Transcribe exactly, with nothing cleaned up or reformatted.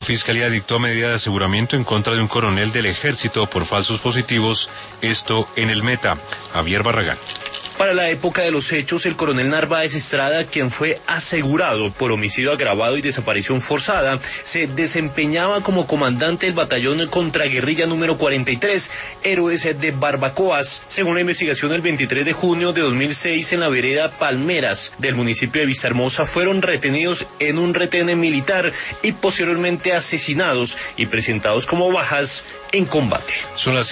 Fiscalía dictó medida de aseguramiento en contra de un coronel del ejército por falsos positivos, esto en el Meta. Javier Barragán. Para la época de los hechos, el coronel Narváez Estrada, quien fue asegurado por homicidio agravado y desaparición forzada, se desempeñaba como comandante del batallón contraguerrilla número cuarenta y tres, Héroes de Barbacoas, según la investigación el veintitrés de junio de dos mil seis en la vereda Palmeras del municipio de Vistahermosa, fueron retenidos en un retén militar y posteriormente asesinados y presentados como bajas en combate. Son las